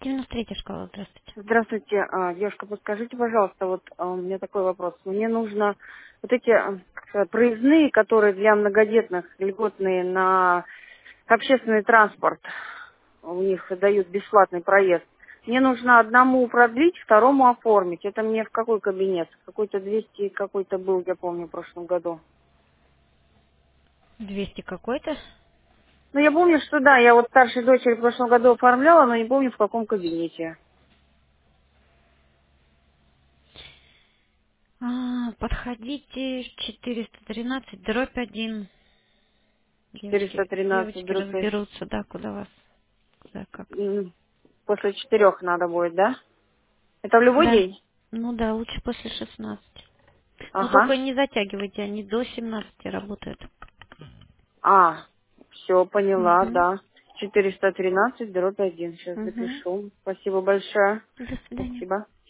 93-я школа, здравствуйте. Здравствуйте, девушка, подскажите, пожалуйста, вот у меня такой вопрос. Мне нужно вот эти как сказать, проездные, которые для многодетных, льготные на общественный транспорт, у них дают бесплатный проезд. Мне нужно одному продлить, второму оформить. Это мне в какой кабинет? Какой-то 200 какой-то был, я помню, в прошлом году. 200 какой-то? Ну, я помню, что да, я вот старшей дочери в прошлом году оформляла, но не помню, в каком кабинете. Подходите 413, дробь 1. Четыреста Девочки тринадцать. разберутся, да, куда вас, куда как. После 4 надо будет, да? Это в любой Да. день? Ну да, лучше после 16. Но Ага. только не затягивайте, они до 17 работают. Все, поняла, Угу. да. 413 дробь 1. Сейчас Угу. запишу. Спасибо большое. До свидания. Спасибо.